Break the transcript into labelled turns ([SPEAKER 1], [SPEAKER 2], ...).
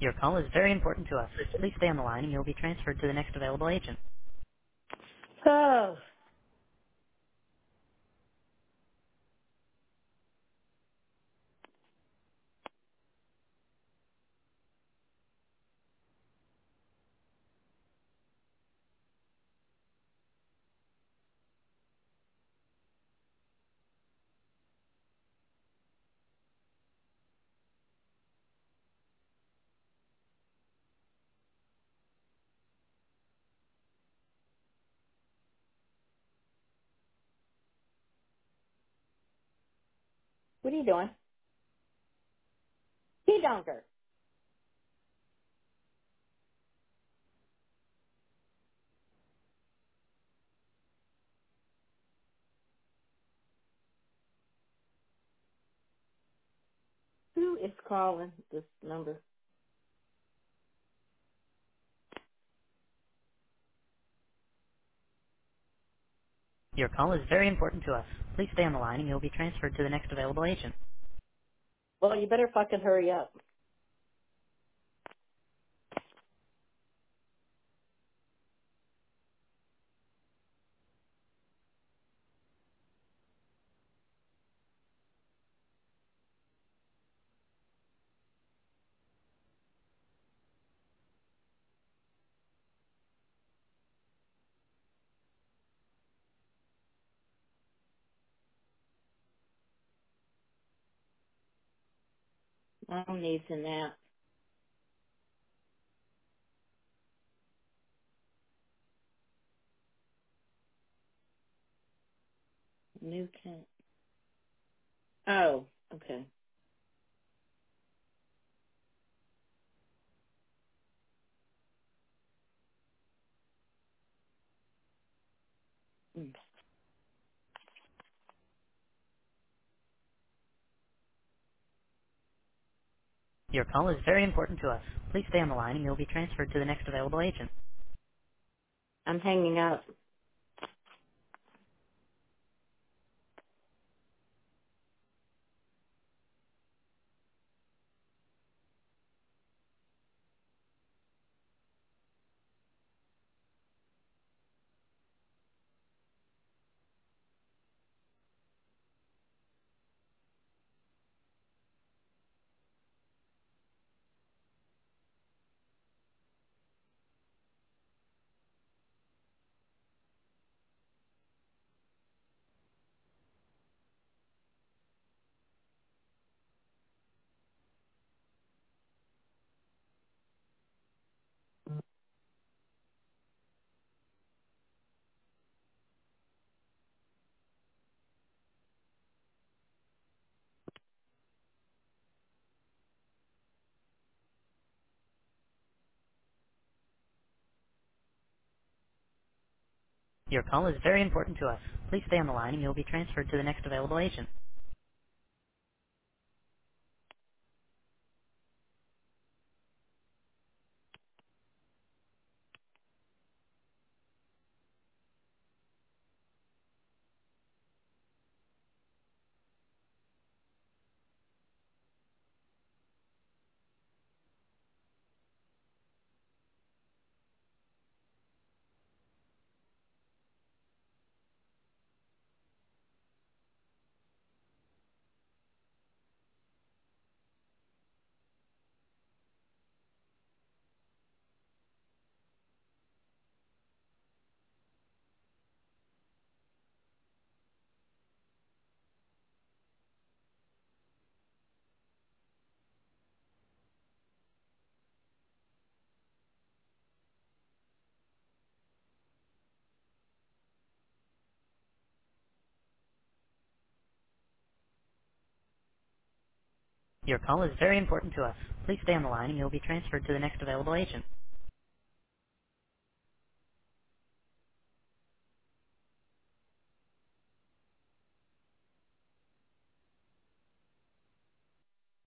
[SPEAKER 1] Your call is very important to us. Please stay on the line and you'll be transferred to the next available agent.
[SPEAKER 2] Oh, what are you doing? He donker. Who is calling this number?
[SPEAKER 1] Your call is very important to us. Please stay on the line and you'll be transferred to the next available agent.
[SPEAKER 2] Well, you better fucking hurry up. I'm needing that. New tent. Oh, okay. Mm.
[SPEAKER 1] Your call is very important to us. Please stay on the line and you'll be transferred to the next available agent.
[SPEAKER 2] I'm hanging up.
[SPEAKER 1] Your call is very important to us. Please stay on the line and you'll be transferred to the next available agent. Your call is very important to us. Please stay on the line and you'll be transferred to the next available agent.